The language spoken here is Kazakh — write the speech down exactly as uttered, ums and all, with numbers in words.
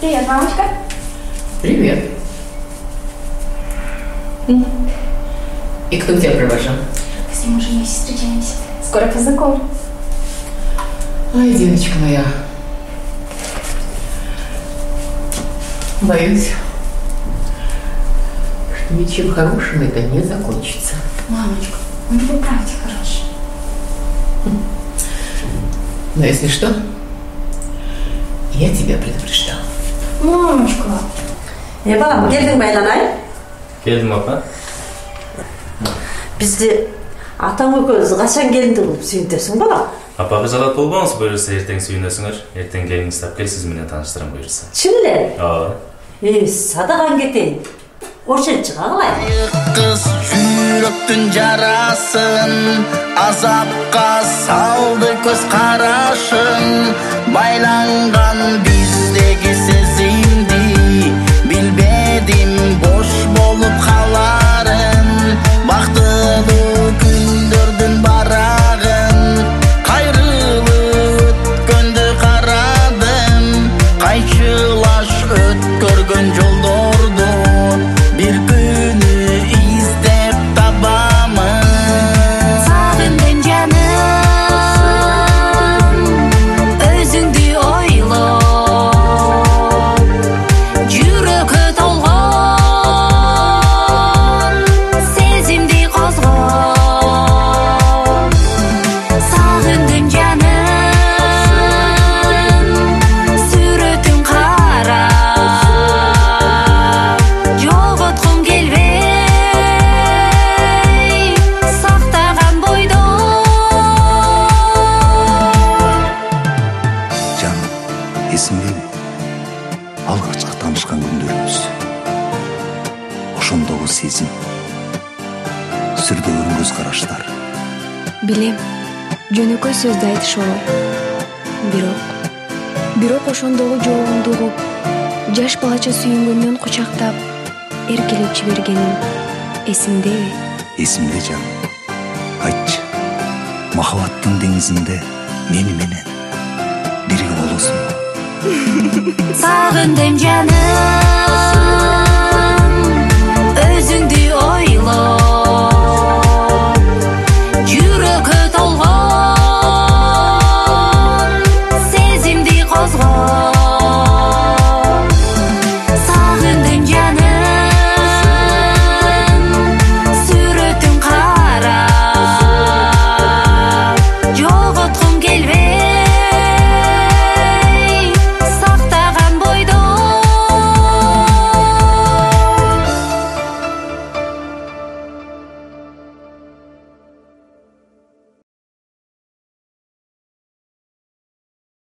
Привет, мамочка. Привет. И кто тебя приглашал? Мы с ним уже вместе встречаемся. Скоро познакомлю. Ой, девочка моя. Боюсь, что ничем хорошим это не закончится. Мамочка, он тебе правда хороший. Но если что, я тебя предупреждал. Мамочка. Е, балам, келдің бе айланай? Келдім, апа. Бізде атаң екеуіңіз қашан келінді қылып сүйінтесің балам? Апаға жалат болбаңыз, бұйырса ертең сүйінесіңдер. Ертең келіңіз тап кел, сіз менен таныштырам бұйырса. Шынымен? Aa. Е, садаған кетейін. Оршен шыға қалай? Қыз жүректің жарасын, азапқа салды көз қарашын. Байланған біздегі сезімді, білбедім бош болып қаларын. Бақтылы күндердің барағын, қайрылы өткенді қарадым. Қайшылаш өткөргөн жолдорды bir günü izlep tabamın. Sağındın canım, özündü oyla, yürek tolgan, sezimdi qozgan. Sağındın canım, suretin qara. Есіңдеби, алғашқы танышқан күндеріміз. Ошондогу сезим, сүрдөгөн көз караштар. Билем, жөнөкөй сөздү айтыш оңой. Бирок, бирок ошондогу жоогунду угуп, жаш балача сүйүнгөндөн кучактап, эркелеп жибергеним эсиңдеби? Есімде жаным. Айтчы, махаббаттын деңизинде мени менен бирге болосуңбу? Sağındın canım,